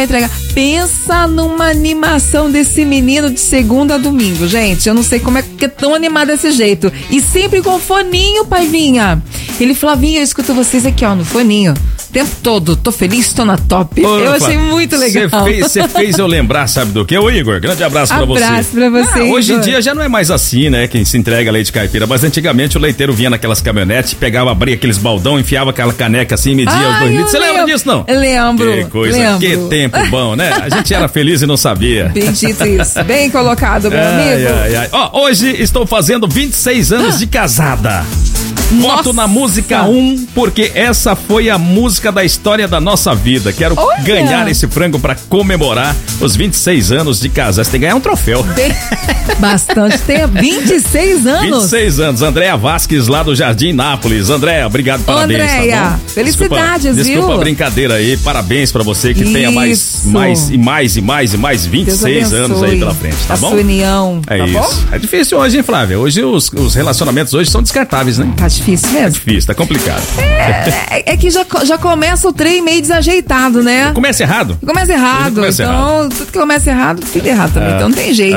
pensa numa animação desse menino de segunda a domingo, gente. Eu não sei como é que é tão animado desse jeito. E sempre com foninho, Paivinha. Ele, Flavinha, eu escuto vocês aqui, ó, no foninho. O tempo todo, tô feliz, tô na top. Ô, eu achei muito legal. Você fez, fez eu lembrar, sabe do que? Ô, Igor, grande abraço pra você. Abraço pra você, ah, Hoje em Igor. dia já não é mais assim, né? Quem se entrega leite caipira. Mas antigamente o leiteiro vinha naquelas caminhonetes, pegava, abria aqueles baldão, enfiava aquela caneca assim, media Ai, os dois litros. Você eu lembra lembro. disso, não? Eu lembro. Que coisa, lembro. que tempo bom, né? A gente era feliz e não sabia. Bendito isso. Bem colocado, meu Ai, amigo. ai, ai. Ó, hoje estou fazendo vinte e seis anos de casada. Voto na música um, porque essa foi a música da história da nossa vida. Quero Olha. ganhar esse frango pra comemorar os vinte e seis anos de casada. Você tem que ganhar um troféu. Bem, bastante tempo. vinte e seis anos. vinte e seis anos. Andréa Vasques, lá do Jardim Nápoles. Andréa, obrigado, parabéns. Andréia, tá bom? felicidades, desculpa, viu? Desculpa a brincadeira aí. Parabéns pra você que Isso. tenha mais, mais e mais e mais e mais vinte e seis Deus anos aí abençoe pela frente, tá a bom? sua união, É tá isso. bom? É difícil hoje, hein, Flávia? Hoje os, os relacionamentos hoje são descartáveis, né? Tá difícil mesmo. É difícil, tá complicado. É, é que já, já começa o trem meio desajeitado, né? Começa errado? Começa errado. Começa então, errado. tudo que começa errado, tudo errado também. Ah. Então não tem jeito.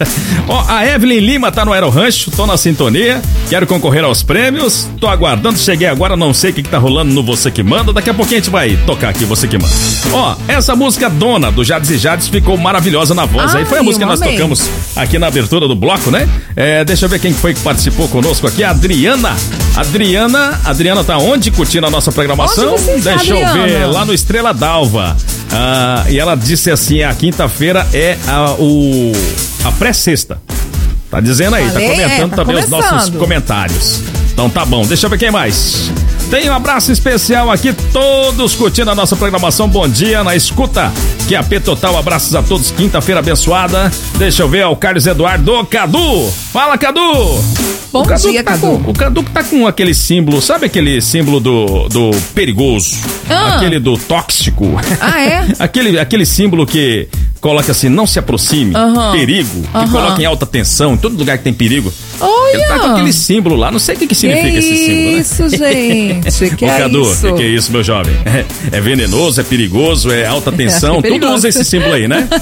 Ó, a Evelyn Lima tá no Aero Rancho, tô na sintonia, quero concorrer aos prêmios, tô aguardando, cheguei agora, não sei o que que tá rolando no Você Que Manda, daqui a pouquinho a gente vai tocar aqui Você Que Manda. Ó, essa música Dona, do Jades e Jades, ficou maravilhosa na voz, Ai, aí foi a música que nós amei. tocamos aqui na abertura do bloco, né? É, deixa eu ver quem foi que participou conosco aqui, a Adriana. Adriana, Adriana tá onde curtindo a nossa programação? Onde você está, Deixa eu ver, Adriana? lá no Estrela d'Alva. Ah, e ela disse assim, a quinta-feira é a, o, a pré-sexta. Tá dizendo aí, Falei, tá comentando é, tá também os nossos começando. comentários. Então tá bom, deixa eu ver quem mais. Tem um abraço especial aqui, todos curtindo a nossa programação. Bom dia, na escuta. Que a P Total, abraços a todos, quinta-feira abençoada. Deixa eu ver, ó, o Carlos Eduardo, Cadu. Fala, Cadu. Bom o Cadu dia, tá Cadu. Com, o Cadu que tá com aquele símbolo, sabe aquele símbolo do, do perigoso? Ah. Aquele do tóxico. Ah, é? aquele, aquele símbolo que coloca assim, não se aproxime, Aham. perigo, que Aham. coloca em alta tensão, em todo lugar que tem perigo. Olha! Ele tá com aquele símbolo lá, não sei o que, que significa Que esse símbolo, né? isso, gente, que Ô, é Cadu, isso? que, que é isso, meu jovem? É, é venenoso, é perigoso, é alta tensão, É tudo perigoso. usa esse símbolo aí, né?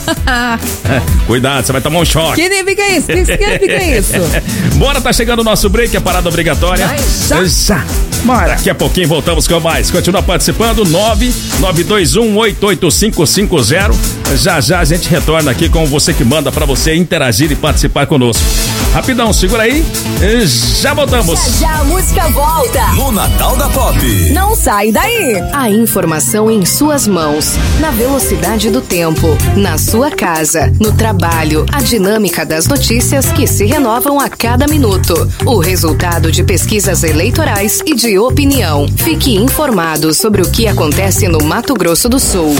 É, cuidado, você vai tomar um choque. Que significa isso? Que significa isso? Bora, tá chegando o nosso break, a parada obrigatória. Vai já. Já. Bora. Daqui a pouquinho voltamos com mais. Continua participando, nove nove dois um oito oito cinco cinco zero. Já já a gente retorna aqui com Você Que Manda pra você interagir e participar conosco. Rapidão, segura aí. E já voltamos. Já já a música volta. No Natal da Pop. Não sai daí. A informação em suas mãos, na velocidade do tempo, na sua casa, no trabalho, a dinâmica das notícias que se renovam a cada minuto, o resultado de pesquisas eleitorais e de opinião. Fique informado sobre o que acontece no Mato Grosso do Sul.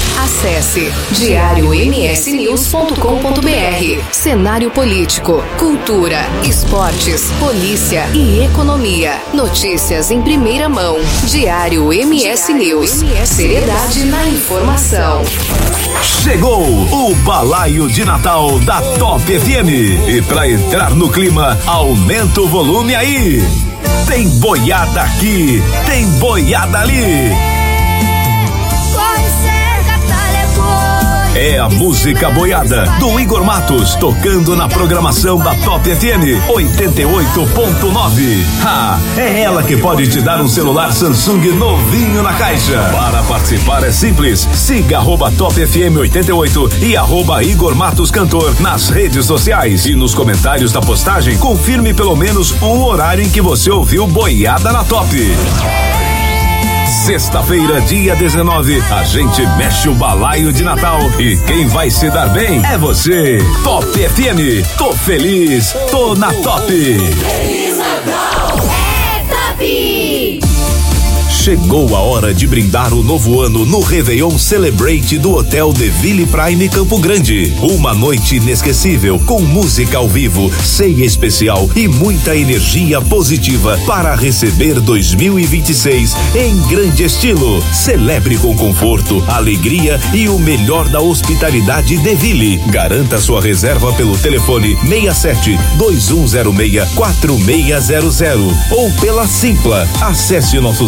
Acesse diário m s news ponto com ponto b r. Cenário político, cultura, esportes, polícia e economia. Notícias em primeira mão. Diário M S News. Seriedade na informação. Chegou o balaio de Natal da Top F M. E pra entrar no clima, aumenta o volume aí. Tem boiada aqui, tem boiada ali. É a música boiada do Igor Matos, tocando na programação da Top F M oitenta e oito ponto nove. Ah, é ela que pode te dar um celular Samsung novinho na caixa. Para participar é simples, siga arroba Top F M oitenta e oito e arroba Igor Matos Cantor nas redes sociais. E nos comentários da postagem, confirme pelo menos o horário em que você ouviu boiada na Top. Sexta-feira, dia dezenove, a gente mexe o balaio de Natal e quem vai se dar bem é você. Top F M, tô feliz, tô na Top. Feliz Natal é Top! Chegou a hora de brindar o novo ano no Réveillon Celebrate do Hotel De Ville Prime Campo Grande. Uma noite inesquecível com música ao vivo, ceia especial e muita energia positiva para receber dois mil e vinte e seis em grande estilo. Celebre com conforto, alegria e o melhor da hospitalidade De Ville. Garanta sua reserva pelo telefone seis sete dois um zero seis quatro seis zero zero ou pela Simpla. Acesse nosso site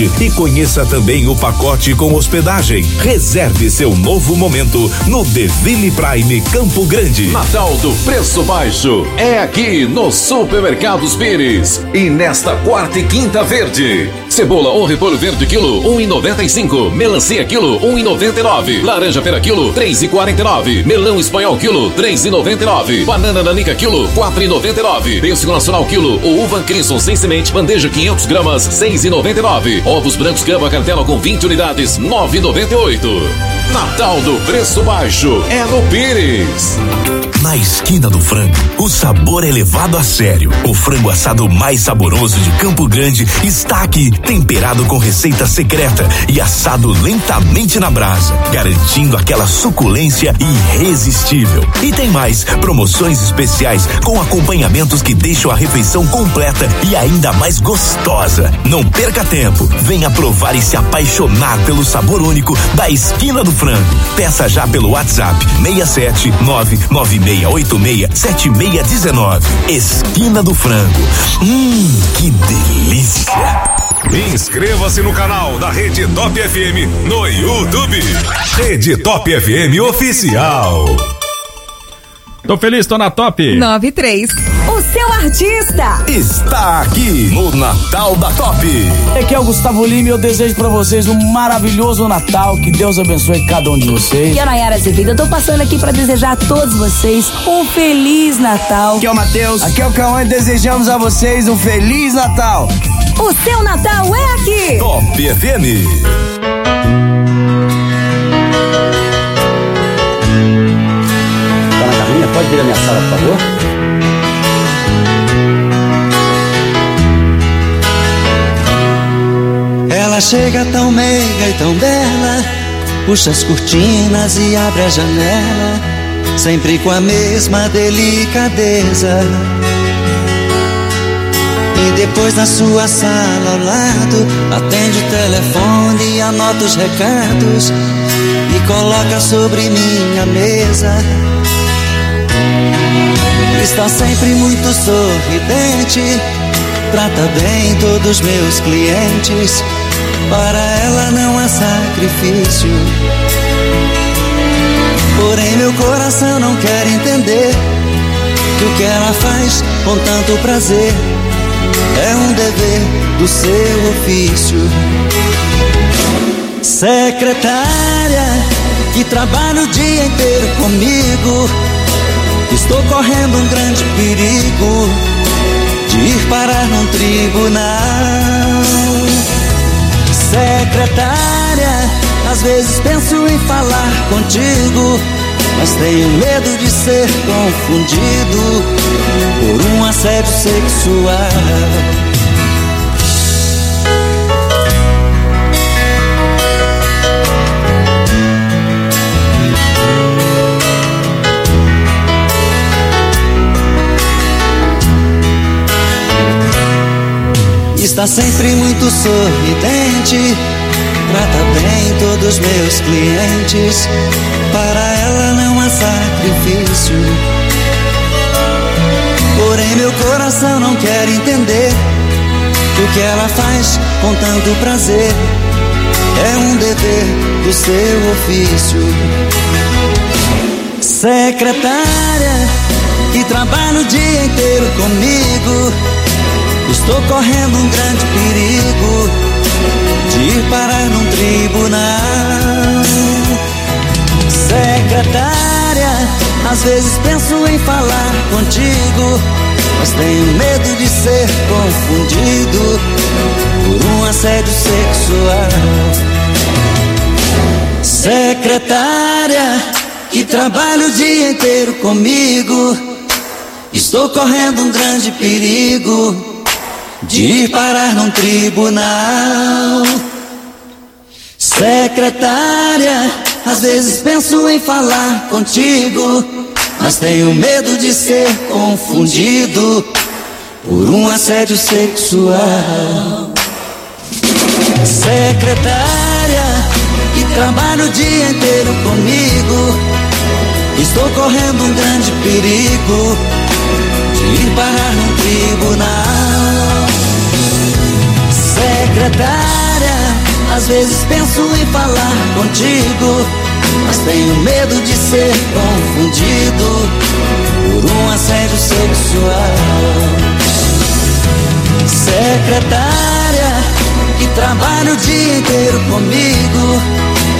Prime e conheça também o pacote com hospedagem. Reserve seu novo momento no Deville Prime Campo Grande. Natal do Preço Baixo é aqui no Supermercados Pires. E nesta quarta e quinta verde. Cebola ou repolho verde quilo um e noventa e cinco. Melancia quilo um e noventa e nove. Laranja pera quilo três e quarenta e nove. Melão espanhol quilo três e noventa e nove. Banana nanica quilo quatro e noventa e nove. Pêssego nacional quilo ou uva Crisson sem semente bandeja quinhentas gramas seis e noventa e nove. Ovos brancos Gama cartela com vinte unidades nove e noventa e oito. Natal do Preço Baixo é no Pires. Na esquina do frango, o sabor é levado a sério. O frango assado mais saboroso de Campo Grande está aqui, temperado com receita secreta e assado lentamente na brasa, garantindo aquela suculência irresistível. E tem mais, promoções especiais com acompanhamentos que deixam a refeição completa e ainda mais gostosa. Não perca tempo, venha provar e se apaixonar pelo sabor único da esquina do frango. Peça já pelo WhatsApp seis sete nove nove seis oito seis sete seis um nove. Esquina do Frango. Hum, que delícia! Inscreva-se no canal da Rede Top F M no YouTube. Rede Top F M Oficial. Tô feliz, tô na Top. nove e três. O seu artista está aqui no Natal da Top. Aqui é o Gustavo Lima e eu desejo pra vocês um maravilhoso Natal. Que Deus abençoe cada um de vocês. Aqui é a Nayara Azevedo. Eu tô passando aqui pra desejar a todos vocês um Feliz Natal. Aqui é o Matheus. Aqui é o Cauã e desejamos a vocês um Feliz Natal. O seu Natal é aqui. Top F M. Dona Carminha, pode vir à minha sala, por favor? Ela chega tão meiga e tão bela, puxa as cortinas e abre a janela, sempre com a mesma delicadeza. E depois na sua sala ao lado, atende o telefone e anota os recados e coloca sobre minha mesa. Está sempre muito sorridente, trata bem todos os meus clientes. Para ela não há sacrifício, porém meu coração não quer entender que o que ela faz com tanto prazer é um dever do seu ofício. Secretária que trabalha o dia inteiro comigo, estou correndo um grande perigo de ir parar num tribunal. Secretária, às vezes penso em falar contigo, mas tenho medo de ser confundido por um assédio sexual. Está sempre muito sorridente, trata bem todos os meus clientes. Para ela não há sacrifício, porém meu coração não quer entender que o que ela faz com tanto prazer é um dever do seu ofício. Secretária que trabalha o dia inteiro comigo, estou correndo um grande perigo de ir parar num tribunal. Secretária, às vezes penso em falar contigo, mas tenho medo de ser confundido por um assédio sexual. Secretária, que trabalha o dia inteiro comigo, estou correndo um grande perigo de ir parar num tribunal. Secretária, às vezes penso em falar contigo, mas tenho medo de ser confundido por um assédio sexual. Secretária, que trabalha o dia inteiro comigo, estou correndo um grande perigo de ir parar num tribunal. Secretária, Às vezes penso em falar contigo, mas tenho medo de ser confundido por um assédio sexual. Secretária que trabalha o dia inteiro comigo,